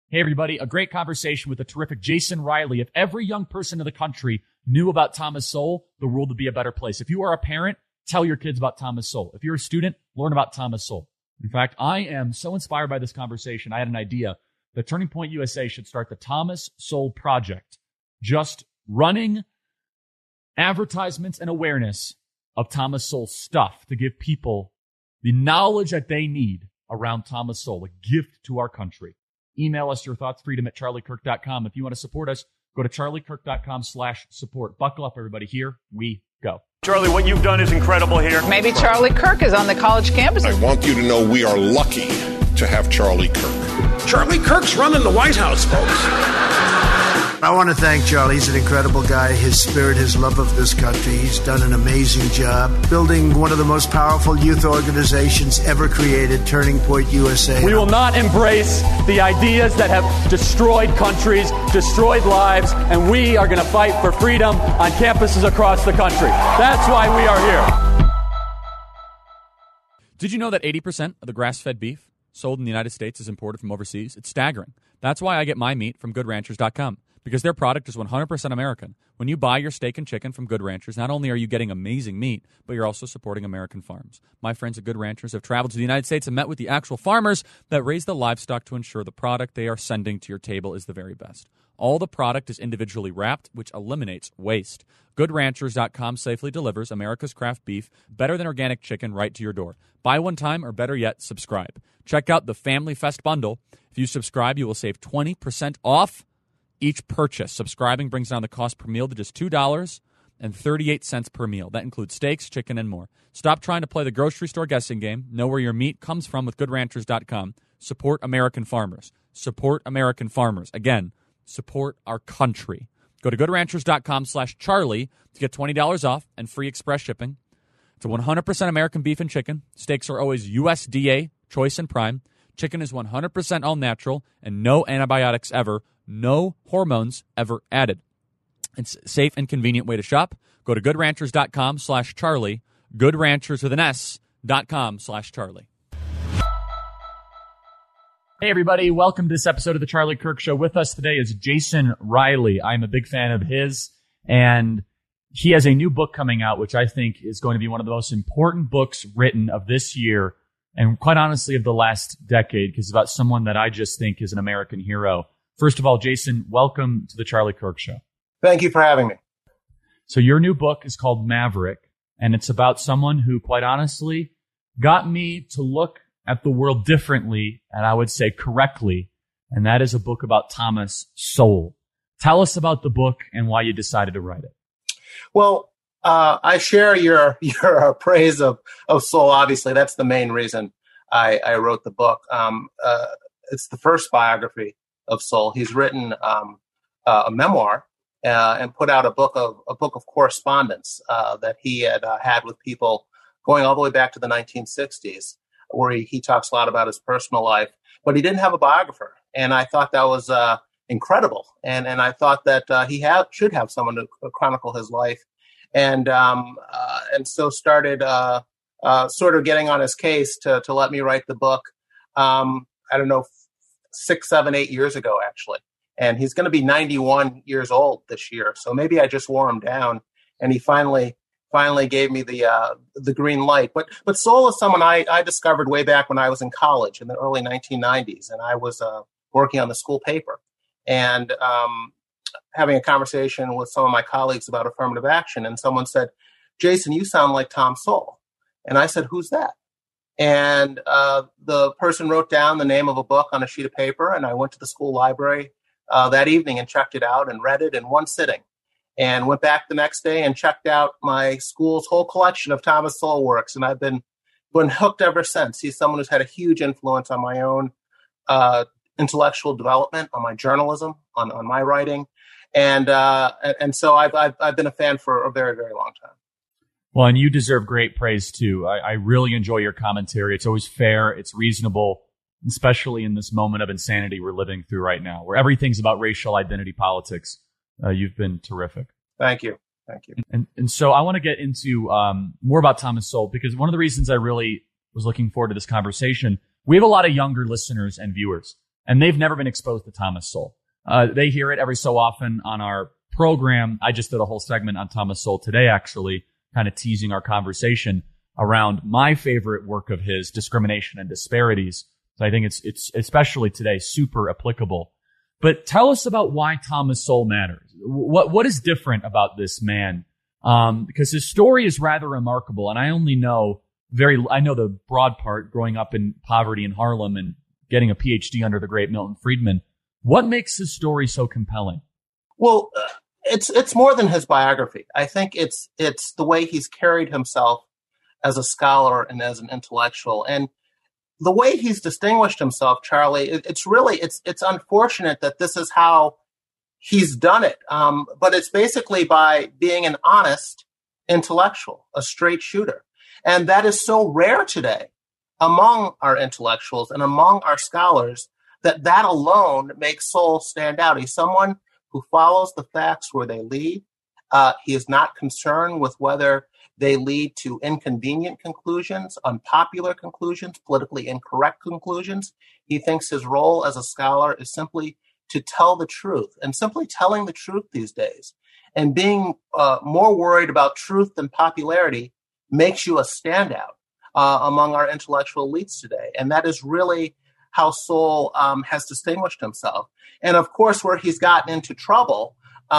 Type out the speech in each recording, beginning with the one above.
Hey, everybody, a great conversation with the terrific Jason Riley. If every young person in the country knew about Thomas Sowell, the world would be a better place. If you are a parent, tell your kids about Thomas Sowell. If you're a student, learn about Thomas Sowell. In fact, I am so inspired by this conversation, I had an idea that Turning Point USA should start the Thomas Sowell Project, just running advertisements and awareness of Thomas Sowell stuff to give people the knowledge that they need around Thomas Sowell, a gift to our country. Email us your thoughts, freedom@charliekirk.com. If you want to support us, go to charliekirk.com/support. Buckle up, everybody. Here we go. Charlie, what you've done is incredible here. Maybe Charlie Kirk is on the college campus. I want you to know we are lucky to have Charlie Kirk. Charlie Kirk's running the White House, folks. I want to thank Charlie. He's an incredible guy. His spirit, his love of this country. He's done an amazing job building one of the most powerful youth organizations ever created, Turning Point USA. We will not embrace the ideas that have destroyed countries, destroyed lives, and we are going to fight for freedom on campuses across the country. That's why we are here. Did you know that 80% of the grass-fed beef sold in the United States is imported from overseas? It's staggering. That's why I get my meat from GoodRanchers.com. Because their product is 100% American. When you buy your steak and chicken from Good Ranchers, not only are you getting amazing meat, but you're also supporting American farms. My friends at Good Ranchers have traveled to the United States and met with the actual farmers that raise the livestock to ensure the product they are sending to your table is the very best. All the product is individually wrapped, which eliminates waste. GoodRanchers.com safely delivers America's craft beef better than organic chicken right to your door. Buy one time, or better yet, subscribe. Check out the Family Fest bundle. If you subscribe, you will save 20% off each purchase. Subscribing brings down the cost per meal to just $2.38 per meal. That includes steaks, chicken, and more. Stop trying to play the grocery store guessing game. Know where your meat comes from with GoodRanchers.com. Support American farmers. Support American farmers. Again, support our country. Go to GoodRanchers.com/Charlie to get $20 off and free express shipping. It's 100% American beef and chicken. Steaks are always USDA, choice and prime. Chicken is 100% all natural and no antibiotics ever. No hormones ever added. It's a safe and convenient way to shop. Go to GoodRanchers.com/Charlie. GoodRanchers with an S.com/Charlie. Hey, everybody. Welcome to this episode of The Charlie Kirk Show. With us today is Jason Riley. I'm a big fan of his, and he has a new book coming out, which I think is going to be one of the most important books written of this year, and quite honestly of the last decade, because it's about someone that I just think is an American hero. First of all, Jason, welcome to The Charlie Kirk Show. Thank you for having me. So your new book is called Maverick, and it's about someone who, quite honestly, got me to look at the world differently, and I would say correctly, and that is a book about Thomas Sowell. Tell us about the book and why you decided to write it. Well, I share your praise of Sowell. Obviously, that's the main reason I wrote the book. It's the first biography of Sowell. He's written a memoir and put out a book of correspondence that he had with people going all the way back to the 1960s, where he talks a lot about his personal life. But he didn't have a biographer, and I thought that was incredible. And I thought that he should have someone to chronicle his life, and so started sort of getting on his case to let me write the book. I don't know, 6, 7, 8 years ago, actually. And he's going to be 91 years old this year. So maybe I just wore him down, and he finally gave me the green light. But Sowell is someone I discovered way back when I was in college in the early 1990s, and I was working on the school paper and having a conversation with some of my colleagues about affirmative action. And someone said, "Jason, you sound like Tom Sowell." And I said, "Who's that?" And the person wrote down the name of a book on a sheet of paper, and I went to the school library that evening and checked it out and read it in one sitting, and went back the next day and checked out my school's whole collection of Thomas Sowell works, and I've been hooked ever since. He's someone who's had a huge influence on my own intellectual development, on my journalism, on my writing, and so I've been a fan for a very, very long time. Well, and you deserve great praise, too. I really enjoy your commentary. It's always fair. It's reasonable, especially in this moment of insanity we're living through right now, where everything's about racial identity politics. You've been terrific. Thank you. And so I want to get into more about Thomas Sowell, because one of the reasons I really was looking forward to this conversation, we have a lot of younger listeners and viewers. and they've never been exposed to Thomas Sowell. They hear it every so often on our program. I just did a whole segment on Thomas Sowell today, actually, kind of teasing our conversation around my favorite work of his, Discrimination and Disparities. So I think it's especially today super applicable. But tell us about why Thomas Sowell matters. What is different about this man? Because his story is rather remarkable, and I know the broad part, growing up in poverty in Harlem and getting a PhD under the great Milton Friedman. What makes his story so compelling? Well, it's more than his biography. I think it's the way he's carried himself as a scholar and as an intellectual, and the way he's distinguished himself, Charlie. It's unfortunate that this is how he's done it, but it's basically by being an honest intellectual, a straight shooter, and that is so rare today among our intellectuals and among our scholars that alone makes Sowell stand out. He's someone who follows the facts where they lead. He is not concerned with whether they lead to inconvenient conclusions, unpopular conclusions, politically incorrect conclusions. He thinks his role as a scholar is simply to tell the truth, and simply telling the truth these days. And being more worried about truth than popularity makes you a standout among our intellectual elites today. And that is really how Sowell has distinguished himself. And of course, where he's gotten into trouble,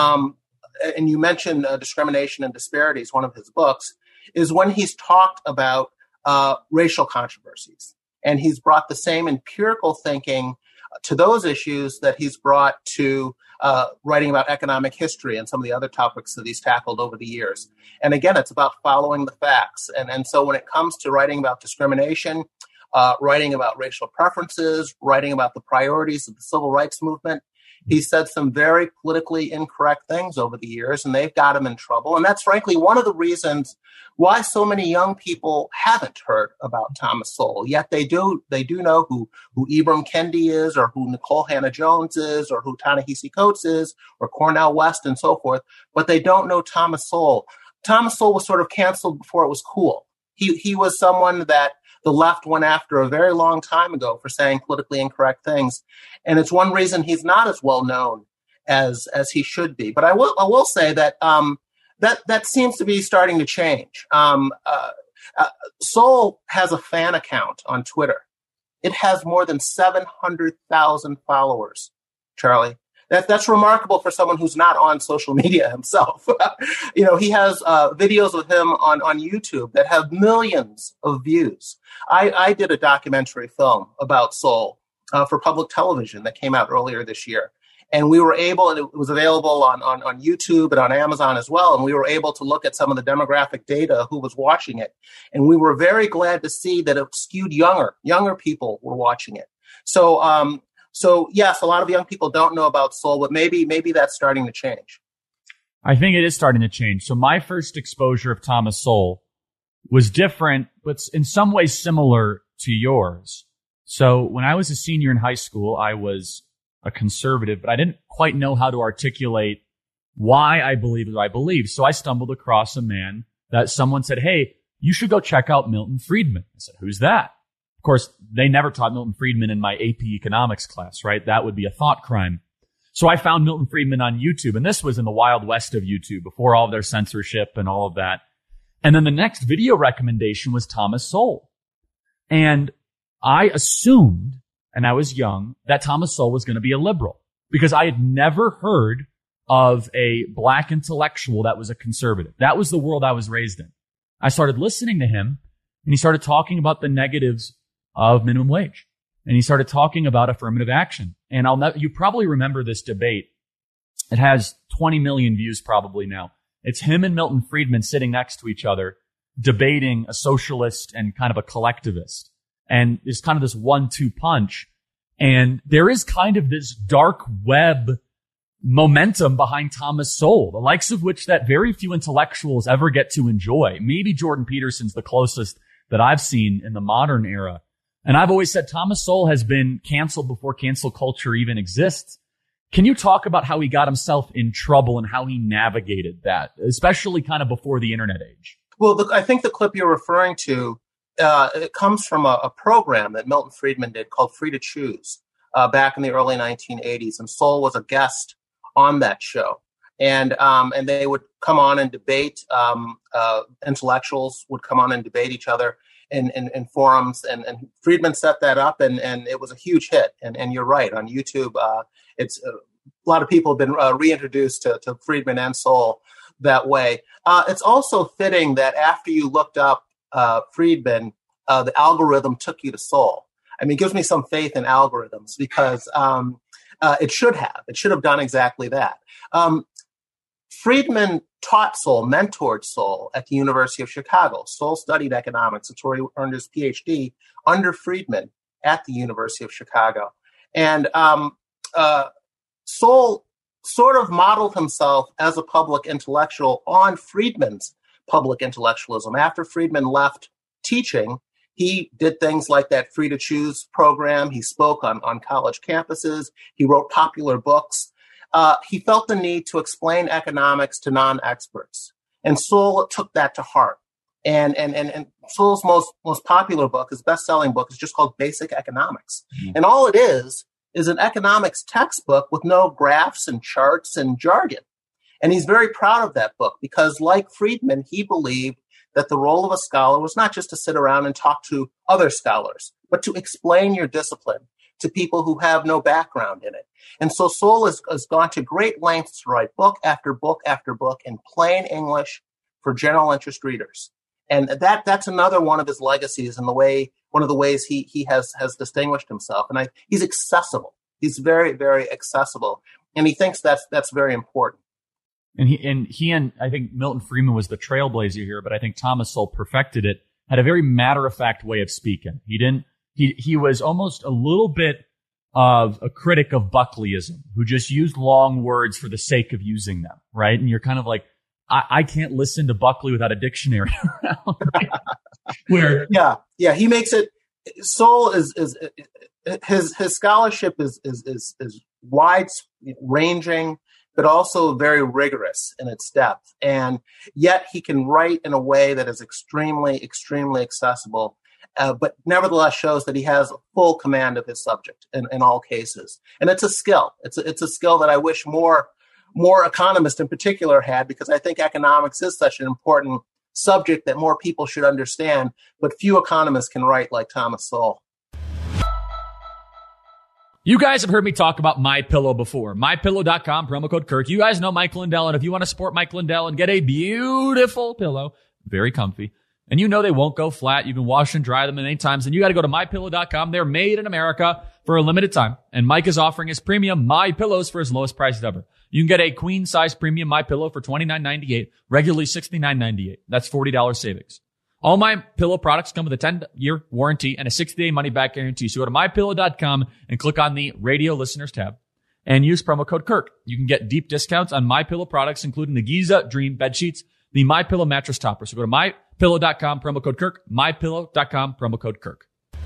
and you mentioned Discrimination and Disparities, one of his books, is when he's talked about racial controversies. And he's brought the same empirical thinking to those issues that he's brought to writing about economic history and some of the other topics that he's tackled over the years. And again, it's about following the facts. And so when it comes to writing about discrimination, writing about racial preferences, writing about the priorities of the civil rights movement, he said some very politically incorrect things over the years, and they've got him in trouble. And that's frankly one of the reasons why so many young people haven't heard about Thomas Sowell. Yet they do know who Ibram Kendi is, or who Nicole Hannah-Jones is, or who Ta-Nehisi Coates is, or Cornel West, and so forth. But they don't know Thomas Sowell. Thomas Sowell was sort of canceled before it was cool. He was someone that the left went after a very long time ago for saying politically incorrect things. And it's one reason he's not as well known as he should be. But I will say that that seems to be starting to change. Sowell has a fan account on Twitter. It has more than 700,000 followers, Charlie. That's remarkable for someone who's not on social media himself. He has videos of him on YouTube that have millions of views. I did a documentary film about Sowell for public television that came out earlier this year. And we were able, and it was available on YouTube and on Amazon as well, and we were able to look at some of the demographic data who was watching it. And we were very glad to see that it skewed younger people were watching it. So yes, a lot of young people don't know about Sowell, but maybe that's starting to change. I think it is starting to change. So my first exposure of Thomas Sowell was different, but in some ways similar to yours. So when I was a senior in high school, I was a conservative, but I didn't quite know how to articulate why I believed what I believed. So I stumbled across a man that someone said, "Hey, you should go check out Milton Friedman." I said, "Who's that?" Of course, they never taught Milton Friedman in my AP economics class, right? That would be a thought crime. So I found Milton Friedman on YouTube, and this was in the wild west of YouTube, before all of their censorship and all of that. And then the next video recommendation was Thomas Sowell. And I assumed, and I was young, that Thomas Sowell was going to be a liberal, because I had never heard of a black intellectual that was a conservative. That was the world I was raised in. I started listening to him, and he started talking about the negatives of minimum wage. And he started talking about affirmative action. And you probably remember this debate. It has 20 million views probably now. It's him and Milton Friedman sitting next to each other, debating a socialist and kind of a collectivist. And there's kind of this 1-2 punch. And there is kind of this dark web momentum behind Thomas Sowell, the likes of which that very few intellectuals ever get to enjoy. Maybe Jordan Peterson's the closest that I've seen in the modern era. And I've always said Thomas Sowell has been canceled before cancel culture even exists. Can you talk about how he got himself in trouble and how he navigated that, especially kind of before the internet age? Well, I think the clip you're referring to, it comes from a program that Milton Friedman did called Free to Choose. back in the early 1980s, and Sowell was a guest on that show. And they would come on and debate. Intellectuals would come on and debate each other in forums. And Friedman set that up, and it was a huge hit. And you're right, on YouTube, it's a lot of people have been reintroduced to Friedman and Sowell that way. It's also fitting that after you looked up Friedman, the algorithm took you to Sowell. I mean, it gives me some faith in algorithms because it should have done exactly that. Friedman taught Sowell, mentored Sowell at the University of Chicago. Sowell studied economics. That's where he earned his PhD under Friedman at the University of Chicago. And Sowell sort of modeled himself as a public intellectual on Friedman's public intellectualism. After Friedman left teaching, he did things like that Free to Choose program. He spoke on college campuses. He wrote popular books. He felt the need to explain economics to non-experts. And Sowell took that to heart. And Sowell's most popular book, his best-selling book, is just called Basic Economics. Mm-hmm. And all it is an economics textbook with no graphs and charts and jargon. And he's very proud of that book because, like Friedman, he believed that the role of a scholar was not just to sit around and talk to other scholars, but to explain your discipline to people who have no background in it. And so Sowell has gone to great lengths to write book after book after book in plain English for general interest readers. And that's another one of his legacies and one of the ways he has distinguished himself. And he's accessible. He's very, very accessible. And he thinks that's very important. And he and I think Milton Friedman was the trailblazer here, but I think Thomas Sowell perfected it, had a very matter-of-fact way of speaking. He was almost a little bit of a critic of Buckleyism, who just used long words for the sake of using them, right? And you're kind of like, I can't listen to Buckley without a dictionary around. Right? Yeah, he makes it. Sowell is his scholarship is wide ranging, but also very rigorous in its depth, and yet he can write in a way that is extremely, extremely accessible. But nevertheless shows that he has full command of his subject in all cases. And it's a skill. It's a skill that I wish more economists in particular had, because I think economics is such an important subject that more people should understand, but few economists can write like Thomas Sowell. You guys have heard me talk about MyPillow before. MyPillow.com, promo code Kirk. You guys know Mike Lindell, and if you want to support Mike Lindell and get a beautiful pillow, very comfy, and you know they won't go flat. You can wash and dry them many times. And you got to go to MyPillow.com. They're made in America for a limited time. And Mike is offering his premium MyPillows for his lowest price ever. You can get a queen size premium MyPillow for $29.98, regularly $69.98. That's $40 savings. All MyPillow products come with a 10-year warranty and a 60-day money-back guarantee. So go to MyPillow.com and click on the Radio Listeners tab and use promo code Kirk. You can get deep discounts on MyPillow products, including the Giza Dream bed sheets, the MyPillow mattress topper. So go to MyPillow.com, promo code Kirk, MyPillow.com, promo code Kirk.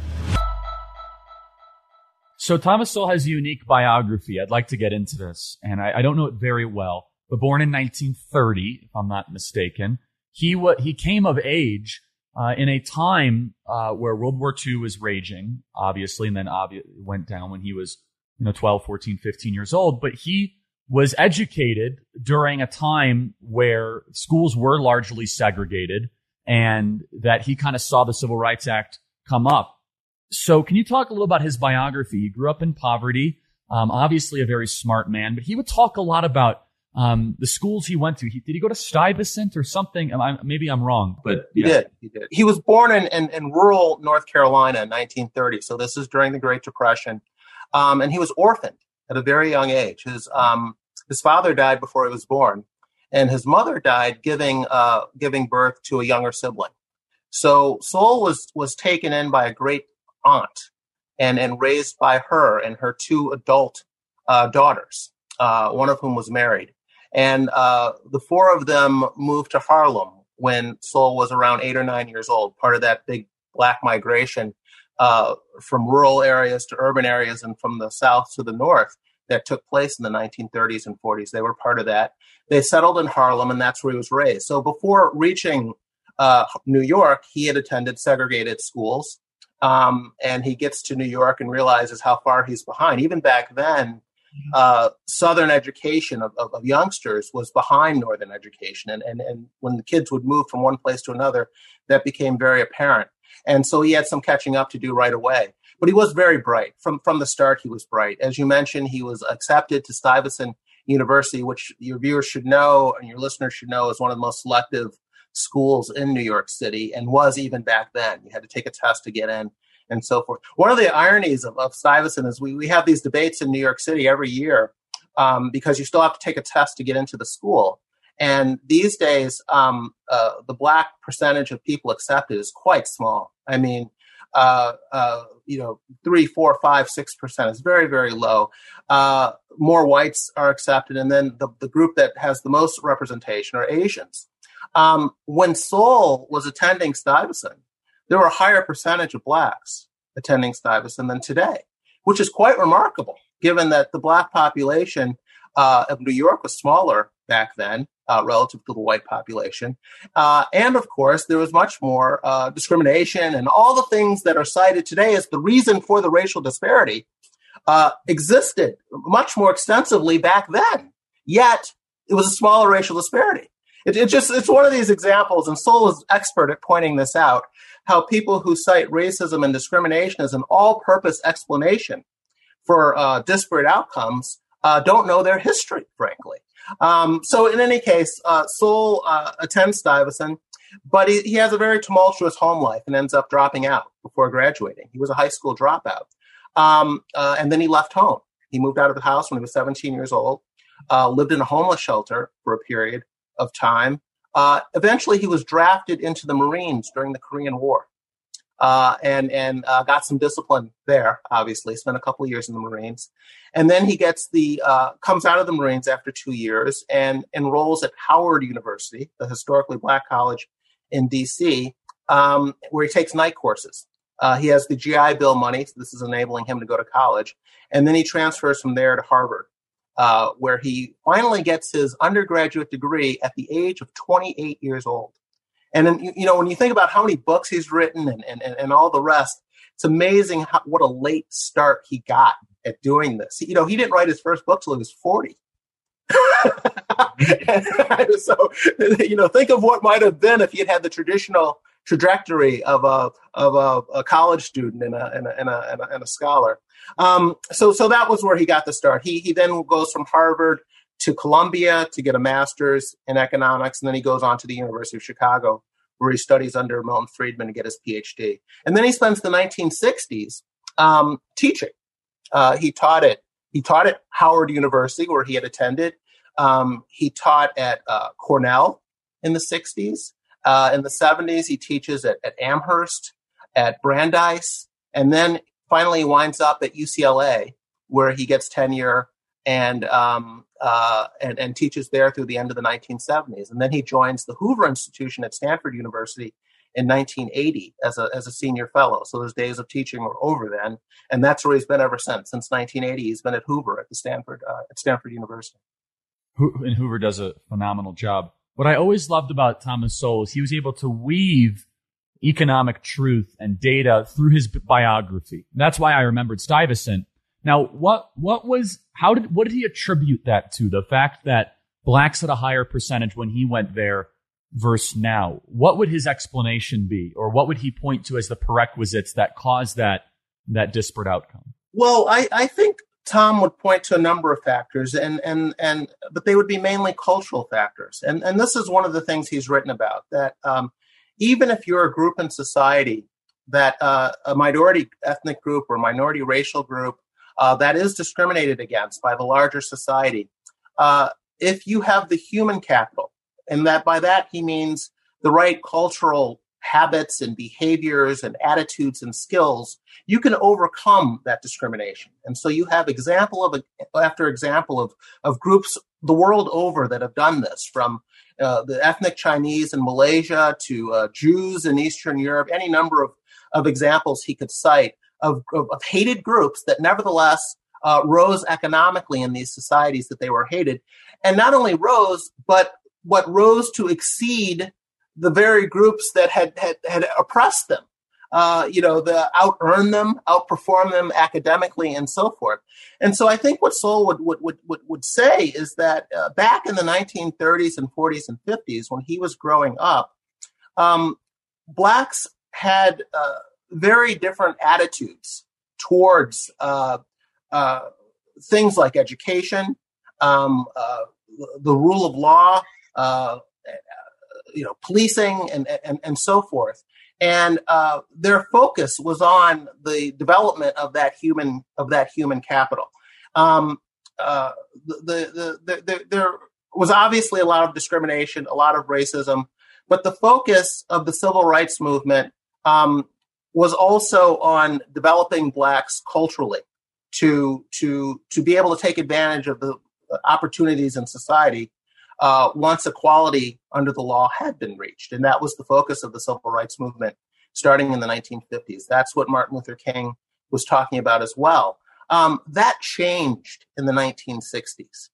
So Thomas Sowell has a unique biography. I'd like to get into this, and I don't know it very well, but born in 1930, if I'm not mistaken, he came of age in a time where World War II was raging, obviously, and then went down when he was 12, 14, 15 years old, but he was educated during a time where schools were largely segregated and that he kind of saw the Civil Rights Act come up. So can you talk a little about his biography? He grew up in poverty, obviously a very smart man, but he would talk a lot about the schools he went to. Did he go to Stuyvesant or something? Maybe I'm wrong, but yeah. He did. He was born in rural North Carolina in 1930. So this is during the Great Depression. And he was orphaned at a very young age. His father died before he was born, and his mother died giving birth to a younger sibling. So Sowell was taken in by a great aunt and raised by her and her two adult daughters, one of whom was married. And the four of them moved to Harlem when Sowell was around 8 or 9 years old, part of that big black migration from rural areas to urban areas and from the south to the north that took place in the 1930s and 40s. They were part of that. They settled in Harlem, and that's where he was raised. So before reaching New York, he had attended segregated schools. And he gets to New York and realizes how far he's behind. Even back then, Southern education of youngsters was behind Northern education. And when the kids would move from one place to another, that became very apparent. And so he had some catching up to do right away. But he was very bright. From the start, he was bright. As you mentioned, he was accepted to Stuyvesant University, which your viewers should know and your listeners should know is one of the most selective schools in New York City, and was even back then. You had to take a test to get in and so forth. One of the ironies of Stuyvesant is we have these debates in New York City every year because you still have to take a test to get into the school. And these days, the Black percentage of people accepted is quite small. I mean, 3, 4, 5, 6% is very, very low. More whites are accepted. And then the group that has the most representation are Asians. When Soule was attending Stuyvesant, there were a higher percentage of Blacks attending Stuyvesant than today, which is quite remarkable, given that the Black population of New York was smaller back then relative to the white population. And, of course, there was much more discrimination, and all the things that are cited today as the reason for the racial disparity existed much more extensively back then. Yet, it was a smaller racial disparity. It's one of these examples, and Soule is expert at pointing this out, how people who cite racism and discrimination as an all-purpose explanation for disparate outcomes don't know their history, frankly. So in any case, Soule attends Stuyvesant, but he has a very tumultuous home life and ends up dropping out before graduating. He was a high school dropout. And then he left home. He moved out of the house when he was 17 years old, lived in a homeless shelter for a period of time. Eventually, he was drafted into the Marines during the Korean War and got some discipline there, obviously, spent a couple of years in the Marines. And then he comes out of the Marines after 2 years and enrolls at Howard University, the historically Black college in D.C., where he takes night courses. He has the GI Bill money, so this is enabling him to go to college. And then he transfers from there to Harvard, where he finally gets his undergraduate degree at the age of 28 years old. And then, when you think about how many books he's written and all the rest, it's amazing what a late start he got at doing this. He didn't write his first book till he was 40. So, think of what might have been if he had had the traditional trajectory of a college student and a scholar. So that was where he got the start. He then goes from Harvard to Columbia to get a master's in economics, and then he goes on to the University of Chicago, where he studies under Milton Friedman to get his PhD. And then he spends the 1960s teaching. He taught at Howard University, where he had attended. He taught at Cornell in the 60s. In the 70s, he teaches at Amherst, at Brandeis, and then finally he winds up at UCLA, where he gets tenure and teaches there through the end of the 1970s. And then he joins the Hoover Institution at Stanford University in 1980 as a senior fellow. So his days of teaching were over then, and that's where he's been ever since. Since 1980, he's been at Hoover at Stanford University. And Hoover does a phenomenal job. What I always loved about Thomas Sowell is he was able to weave economic truth and data through his biography. That's why I remembered Stuyvesant. Now, what did he attribute that to? The fact that blacks had a higher percentage when he went there versus now. What would his explanation be, or what would he point to as the prerequisites that caused that disparate outcome? Well, I think Tom would point to a number of factors, but they would be mainly cultural factors. And this is one of the things he's written about, that even if you're a group in society that a minority ethnic group or minority racial group that is discriminated against by the larger society, if you have the human capital, and that by that he means the right cultural habits and behaviors and attitudes and skills, you can overcome that discrimination. And so you have example after example of groups the world over that have done this, from the ethnic Chinese in Malaysia to Jews in Eastern Europe, any number of examples he could cite of hated groups that nevertheless rose economically in these societies that they were hated. And not only rose, but what rose to exceed the very groups that had oppressed them. out-earn them, outperform them academically, and so forth. And so I think what Sowell would say is that back in the 1930s and 40s and 50s, when he was growing up, blacks had very different attitudes towards things like education, the rule of law, policing, and so forth. And their focus was on the development of that human capital. There was obviously a lot of discrimination, a lot of racism, but the focus of the civil rights movement was also on developing blacks culturally to be able to take advantage of the opportunities in society once equality under the law had been reached. And that was the focus of the civil rights movement starting in the 1950s. That's what Martin Luther King was talking about as well. That changed in the 1960s.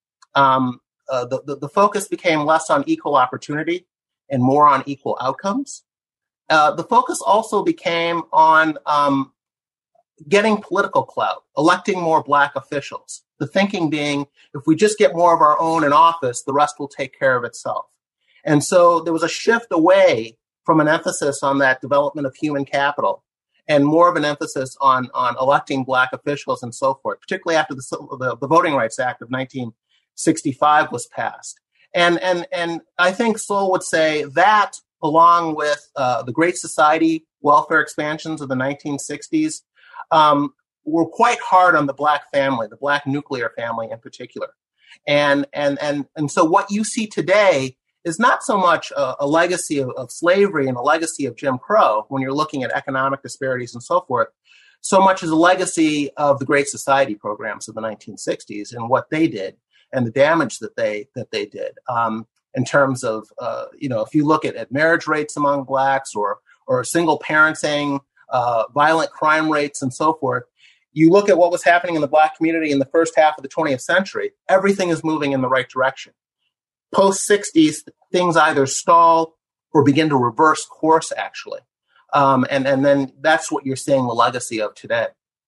The focus became less on equal opportunity and more on equal outcomes. The focus also became on getting political clout, electing more black officials. The thinking being, if we just get more of our own in office, the rest will take care of itself. And so there was a shift away from an emphasis on that development of human capital and more of an emphasis on electing black officials and so forth, particularly after the Voting Rights Act of 1965 was passed. And I think Sowell would say that, along with the Great Society welfare expansions of the 1960s, were quite hard on the black family, the black nuclear family in particular. And so what you see today is not so much a legacy of slavery and a legacy of Jim Crow when you're looking at economic disparities and so forth, so much as a legacy of the Great Society programs of the 1960s and what they did and the damage that they did. In terms of, if you look at marriage rates among blacks or single parenting, violent crime rates and so forth, you look at what was happening in the black community in the first half of the 20th century, everything is moving in the right direction. Post-60s, things either stall or begin to reverse course, actually. And then that's what you're seeing the legacy of today.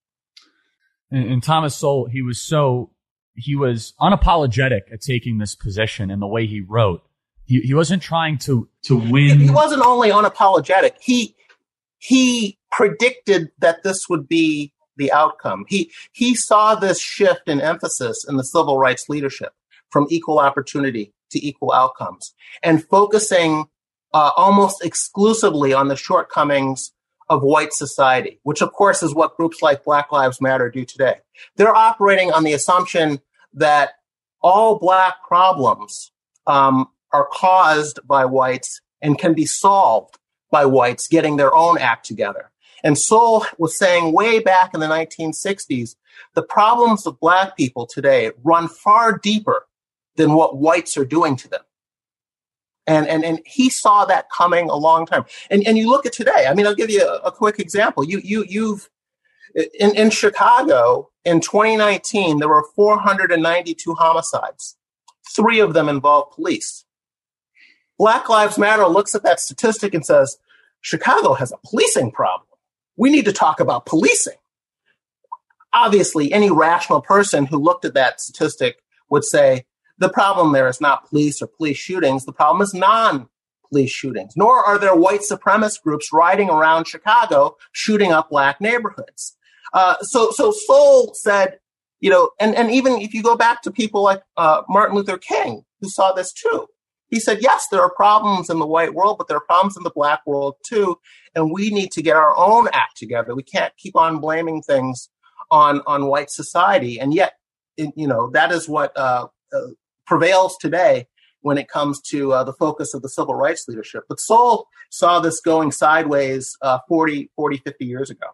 And Thomas Sowell, he was unapologetic at taking this position and the way he wrote. He wasn't trying to win. He wasn't only unapologetic. He predicted that this would be the outcome. He saw this shift in emphasis in the civil rights leadership from equal opportunity to equal outcomes and focusing almost exclusively on the shortcomings of white society, which of course is what groups like Black Lives Matter do today. They're operating on the assumption that all black problems are caused by whites and can be solved by whites getting their own act together. And Sowell was saying way back in the 1960s, the problems of black people today run far deeper than what whites are doing to them. And he saw that coming a long time. And you look at today, I mean, I'll give you a quick example. You've in Chicago in 2019, there were 492 homicides. 3 of them involved police. Black Lives Matter looks at that statistic and says, Chicago has a policing problem. We need to talk about policing. Obviously, any rational person who looked at that statistic would say, the problem there is not police or police shootings. The problem is non-police shootings. Nor are there white supremacist groups riding around Chicago shooting up black neighborhoods. So Sowell said, and even if you go back to people like Martin Luther King, who saw this too, he said, yes, there are problems in the white world, but there are problems in the black world too. And we need to get our own act together. We can't keep on blaming things on white society. And yet, that is what prevails today when it comes to the focus of the civil rights leadership. But Sowell saw this going sideways 40, 50 years ago.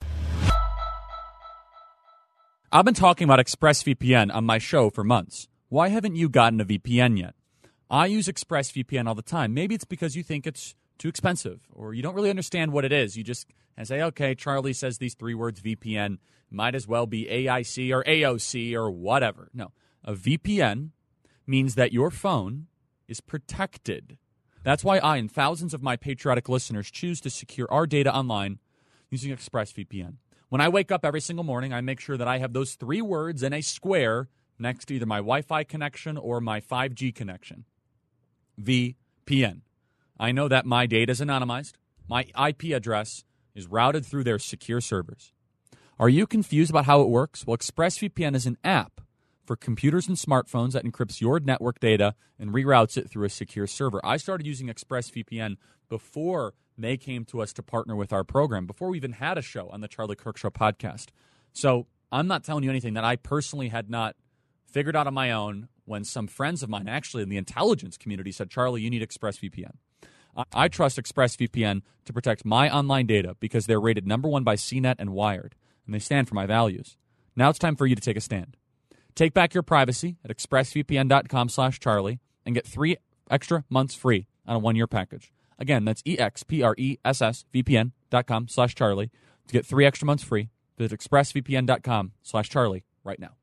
I've been talking about ExpressVPN on my show for months. Why haven't you gotten a VPN yet? I use ExpressVPN all the time. Maybe it's because you think it's too expensive or you don't really understand what it is. You just say, okay, Charlie says these 3 words VPN. Might as well be AIC or AOC or whatever. No, a VPN means that your phone is protected. That's why I and thousands of my patriotic listeners choose to secure our data online using ExpressVPN. When I wake up every single morning, I make sure that I have those 3 words in a square next to either my Wi-Fi connection or my 5G connection. VPN. I know that my data is anonymized. My IP address is routed through their secure servers. Are you confused about how it works? Well, ExpressVPN is an app for computers and smartphones that encrypts your network data and reroutes it through a secure server. I started using ExpressVPN before they came to us to partner with our program, before we even had a show on the Charlie Kirk Show podcast. So I'm not telling you anything that I personally had not figured out on my own when some friends of mine, actually in the intelligence community, said, Charlie, you need ExpressVPN. I trust ExpressVPN to protect my online data because they're rated #1 by CNET and Wired, and they stand for my values. Now it's time for you to take a stand. Take back your privacy at expressvpn.com/Charlie and get 3 extra months free on a 1-year package. Again, that's expressvpn.com/Charlie to get 3 extra months free. Visit expressvpn.com/Charlie right now.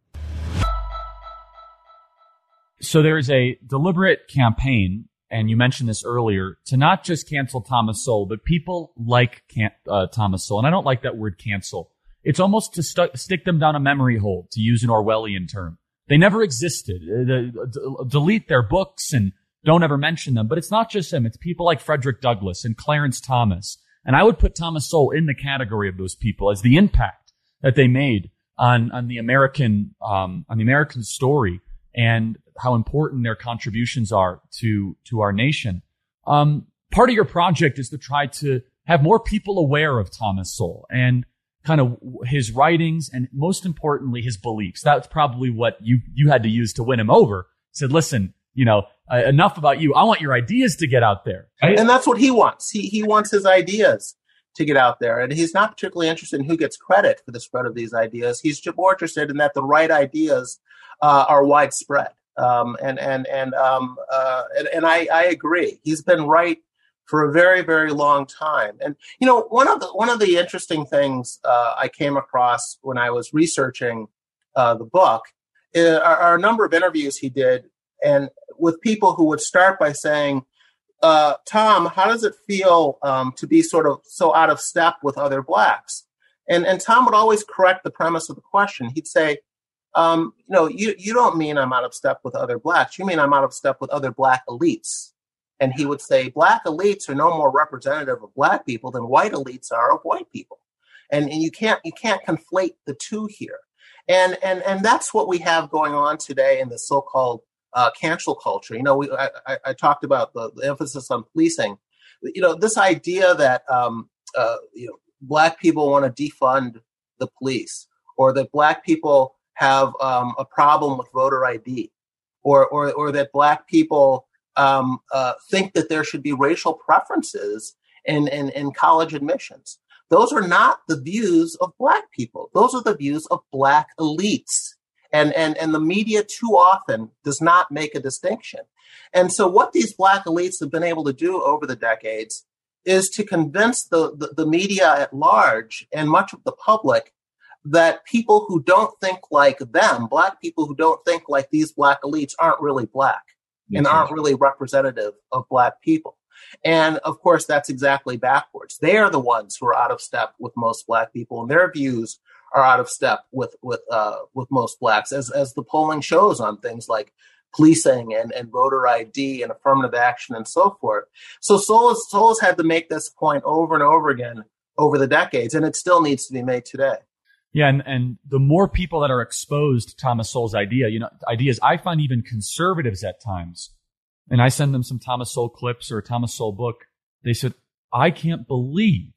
So there is a deliberate campaign, and you mentioned this earlier, to not just cancel Thomas Sowell, but people like Thomas Sowell. And I don't like that word cancel. It's almost to stick them down a memory hole, to use an Orwellian term. They never existed. Delete their books and don't ever mention them. But it's not just them. It's people like Frederick Douglass and Clarence Thomas. And I would put Thomas Sowell in the category of those people as the impact that they made on the American story and how important their contributions are to our nation. Part of your project is to try to have more people aware of Thomas Sowell and kind of his writings and, most importantly, his beliefs. That's probably what you had to use to win him over. He said, listen, enough about you. I want your ideas to get out there. Right? And that's what he wants. He wants his ideas to get out there. And he's not particularly interested in who gets credit for the spread of these ideas. He's more interested in that the right ideas are widespread. And I agree. He's been right for a very, very long time. And one of the interesting things I came across when I was researching the book are a number of interviews he did, and with people who would start by saying, "Tom, how does it feel to be sort of so out of step with other blacks?" And Tom would always correct the premise of the question. He'd say, you don't mean I'm out of step with other blacks. You mean I'm out of step with other black elites. And he would say, black elites are no more representative of black people than white elites are of white people. And you can't conflate the two here. And that's what we have going on today in the so-called cancel culture. I talked about the emphasis on policing. This idea that black people want to defund the police, or that black people have a problem with voter ID, or that black people think that there should be racial preferences in college admissions. Those are not the views of black people. Those are the views of black elites. And the media too often does not make a distinction. And so what these black elites have been able to do over the decades is to convince the media at large and much of the public that people who don't think like them, black people who don't think like these black elites, aren't really black and aren't really representative of black people. And of course, that's exactly backwards. They are the ones who are out of step with most black people, and their views are out of step with most blacks, as the polling shows on things like policing and voter ID and affirmative action and so forth. So Sowell's had to make this point over and over again over the decades, and it still needs to be made today. Yeah, and the more people that are exposed to Thomas Sowell's ideas, I find even conservatives at times, and I send them some Thomas Sowell clips or a Thomas Sowell book, they said, I can't believe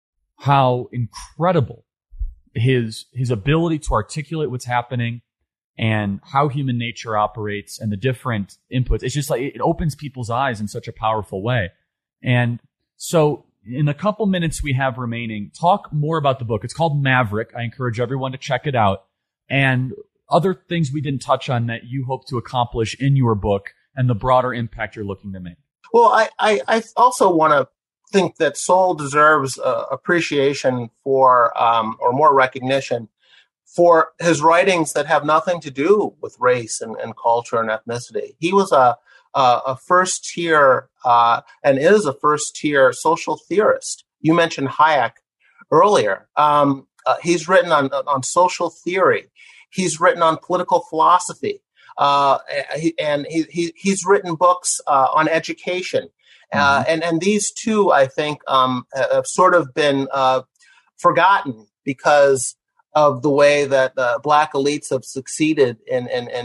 how incredible his ability to articulate what's happening and how human nature operates and the different inputs. It's just like it opens people's eyes in such a powerful way. And so in the couple minutes we have remaining, talk more about the book. It's called Maverick. I encourage everyone to check it out. And other things we didn't touch on that you hope to accomplish in your book and the broader impact you're looking to make. Well, I also want to think that Sowell deserves appreciation for, or more recognition for his writings that have nothing to do with race and culture and ethnicity. He was a first tier and is a first tier social theorist. You mentioned Hayek earlier. He's written on social theory. He's written on political philosophy. He's written books on education. And these two, I think, have sort of been forgotten because of the way that Black elites have succeeded in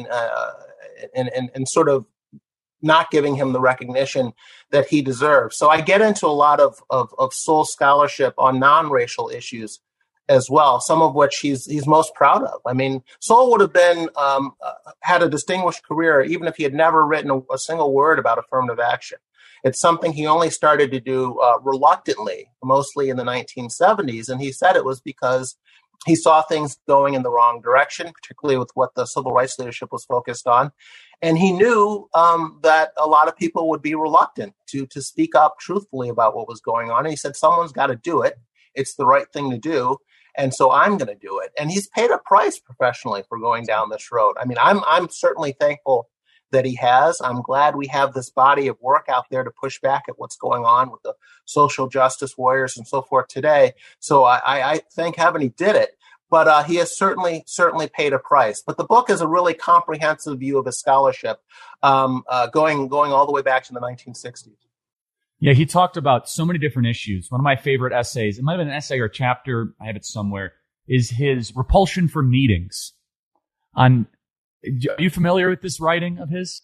sort of not giving him the recognition that he deserves. So I get into a lot of Sowell scholarship on non-racial issues as well, some of which he's most proud of. I mean, Sowell would have been had a distinguished career even if he had never written a single word about affirmative action. It's something he only started to do reluctantly, mostly in the 1970s. And he said it was because he saw things going in the wrong direction, particularly with what the civil rights leadership was focused on. And he knew that a lot of people would be reluctant to speak up truthfully about what was going on. And he said, someone's got to do it. It's the right thing to do. And so I'm going to do it. And he's paid a price professionally for going down this road. I mean, I'm certainly thankful that he has. I'm glad we have this body of work out there to push back at what's going on with the social justice warriors and so forth today. So I thank heaven he did it. But he has certainly paid a price. But the book is a really comprehensive view of his scholarship, going all the way back to the 1960s. Yeah, he talked about so many different issues. One of my favorite essays, it might have been an essay or chapter, I have it somewhere, is his repulsion for meetings. Are you familiar with this writing of his?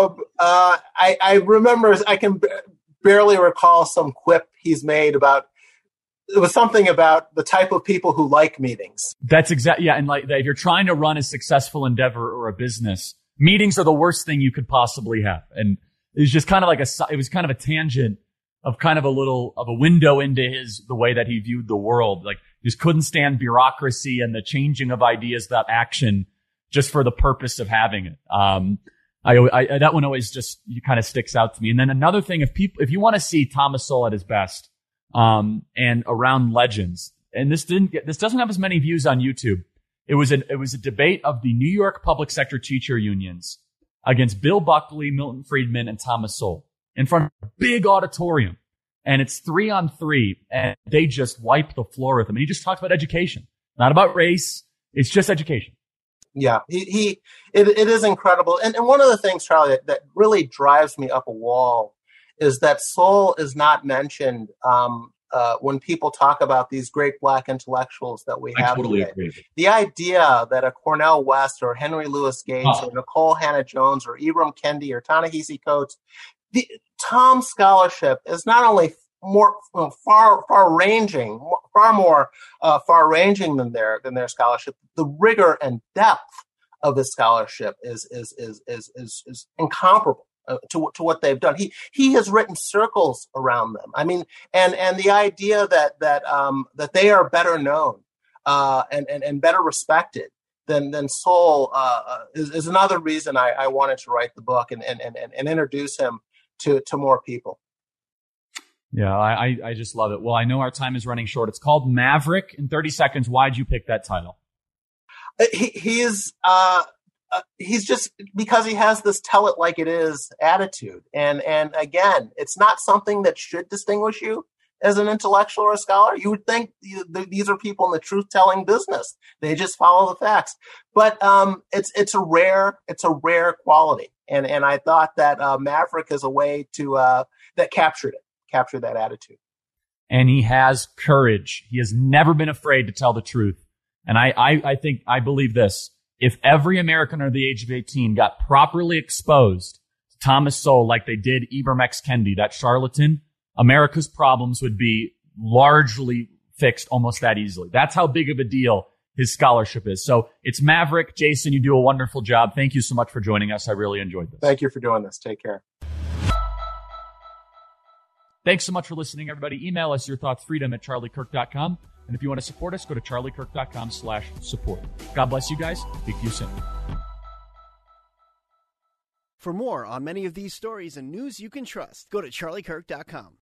I remember, I can barely recall some quip he's made about, it was something about the type of people who like meetings. That's exactly, yeah. And like if you're trying to run a successful endeavor or a business, meetings are the worst thing you could possibly have. And it was just kind of like it was kind of a tangent of kind of a window into the way that he viewed the world. Like just couldn't stand bureaucracy and the changing of ideas without action just for the purpose of having it. That one always just kind of sticks out to me. And then another thing, if you want to see Thomas Sowell at his best, and around legends, and this doesn't have as many views on YouTube. It was a debate of the New York public sector teacher unions against Bill Buckley, Milton Friedman, and Thomas Sowell in front of a big auditorium. And it's 3-on-3, and they just wiped the floor with him. And he just talks about education, not about race. It's just education. Yeah, it is incredible. And one of the things, Charlie, that really drives me up a wall is that Sowell is not mentioned when people talk about these great Black intellectuals that we have totally today. agree. The idea that a Cornel West or Henry Louis Gates or Nicole Hannah-Jones or Ibram Kendi or Ta-Nehisi Coates, Tom's scholarship is not only far-ranging than their scholarship. The rigor and depth of his scholarship is incomparable to what they've done. He has written circles around them. I mean, and the idea that they are better known and better respected than Sowell is another reason I wanted to write the book and introduce him to more people. Yeah, I just love it. Well, I know our time is running short. It's called Maverick. In 30 seconds, why'd you pick that title? He's just because he has this tell it like it is attitude. And again, it's not something that should distinguish you as an intellectual or a scholar. You would think these are people in the truth telling business. They just follow the facts. But it's a rare quality. And I thought that Maverick is a way to that captured that attitude. And he has courage. He has never been afraid to tell the truth. And I believe this. If every American under the age of 18 got properly exposed to Thomas Sowell like they did Ibram X. Kendi, that charlatan, America's problems would be largely fixed almost that easily. That's how big of a deal his scholarship is. So it's Maverick. Jason, you do a wonderful job. Thank you so much for joining us. I really enjoyed this. Thank you for doing this. Take care. Thanks so much for listening, everybody. Email us your thoughts, freedom@charliekirk.com. And if you want to support us, go to charliekirk.com/support. God bless you guys. Speak to you soon. For more on many of these stories and news you can trust, go to charliekirk.com.